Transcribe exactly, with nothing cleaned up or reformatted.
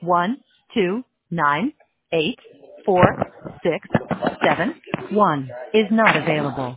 one two nine eight four six seven one is not available.